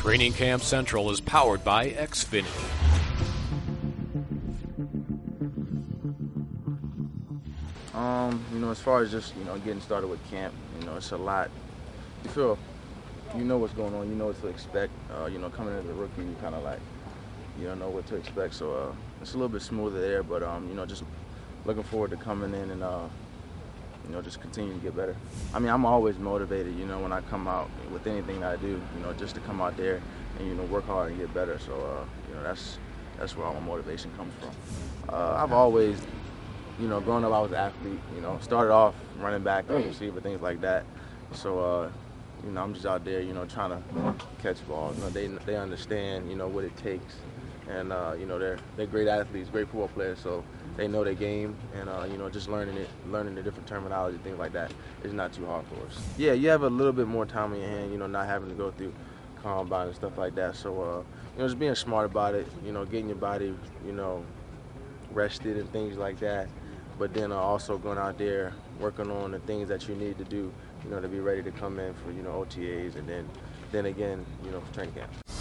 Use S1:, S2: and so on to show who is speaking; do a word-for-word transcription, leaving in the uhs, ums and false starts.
S1: Training Camp Central is powered by Xfinity.
S2: Um, you know, as far as just, you know, getting started with camp, you know, it's a lot. You feel, you know what's going on, you know what to expect. Uh, you know, coming in as a rookie, you kind of like, you don't know what to expect. So uh, it's a little bit smoother there, but, um, you know, just looking forward to coming in and, uh, you know, just continue to get better. I mean, I'm always motivated, you know, when I come out with anything that I do, you know, just to come out there and, you know, work hard and get better. So, uh, you know, that's that's where all my motivation comes from. Uh, I've always, you know, growing up, I was an athlete, you know, started off running back, receiver, things like that. So, uh, you know, I'm just out there, you know, trying to catch balls. You know, they they understand, you know, what it takes. And, uh, you know, they're they're great athletes, great football players, so they know their game. And, uh, you know, just learning it, learning the different terminology, things like that, is not too hard for us. Yeah, you have a little bit more time on your hand, you know, not having to go through combine and stuff like that. So, uh, you know, just being smart about it, you know, getting your body, you know, rested and things like that. But then uh, also going out there, working on the things that you need to do, you know, to be ready to come in for, you know, O T As and then, then again, you know, for training camp.